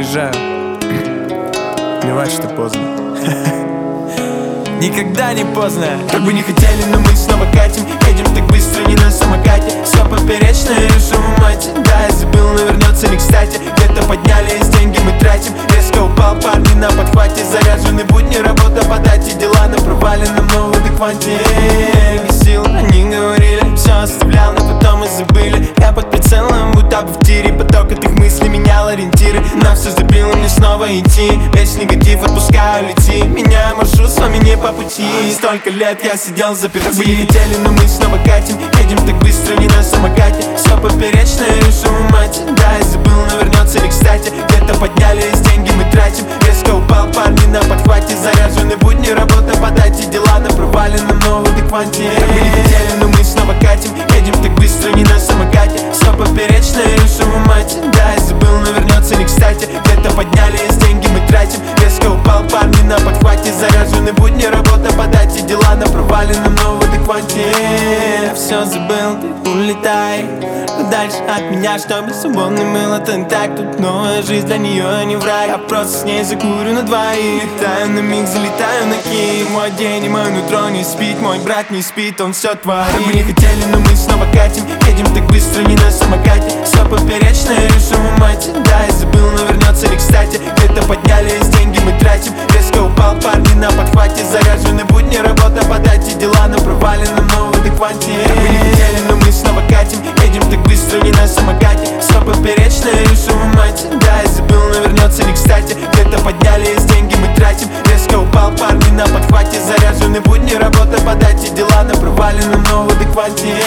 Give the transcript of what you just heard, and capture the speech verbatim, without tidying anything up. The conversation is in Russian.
уезжаю. Плевать, что поздно. Никогда не поздно. Как бы не хотели, но мы снова катим. Едем так быстро, не на самокате. Все поперечно, решу мать. Да, я забыл, но вернется не кстати. Где-то поднялись, деньги мы тратим. Резко упал, парни на подхвате. Заряжены будни, работа по дате. Дела на проваленном, но в адеквате. Без сил, они говорили, все оставлял, но потом мы забыли. Я под прицелом, будто бы в тире. Поток от их мыслей менял ориентиры. На все забил, мне снова идти. Весь негатив отпускаю, лети. Меня маршрут с вами не по пути. Столько лет я сидел заперти. Как бы не хотели, но мы снова катим. Едем так быстро, не на самокате. Все поперечно, решу мать. Да, я забыл, но вернется не кстати. Где-то поднялись, деньги мы тратим. Резко упал, парни на подхвате. Заряжены будни, работа по дате. Дела на проваленном, но в адеквате. Как бы не хотели, но мы снова катим. Едем так быстро, не на самокате. Все поперечно, решу мать. Да, я забыл, но вернется не кстати. Где-то поднялись, деньги мы тратим. Резко упал, парни на подхвате. Заряжены будни, работа по дате. Дела на проваленном, но в адеквате. Я все забыл, ты улетай дальше от меня, чтобы свободным был это не так. Тут новая жизнь для нее, а не в рай. Я просто с ней закурю на двоих. Летаю на миг, залетаю на Киев. Мой день и мое нутро не спит. Мой брат не спит, он все творит. Как бы не хотели, но мы снова катим. Едем так быстро, не на самокате. Все поперечно, решу мать. Да, я забыл, но вернется не кстати. Где-то поднялись, деньги мы тратим. Резко упал, парни на подхвате. Заряжены будни, работа по дате. Дела на проваленном, но в адеквате. Как бы не хотели, но мы снова катим. Едем так быстро, не на самокате. Все поперечно, решу мать. Да, я забыл, но вернется не кстати. Где-то поднялись, деньги мы тратим. Резко упал, парни на подхвате. Заряжены будни, работа по дате. Дела на проваленном, но в адеквате.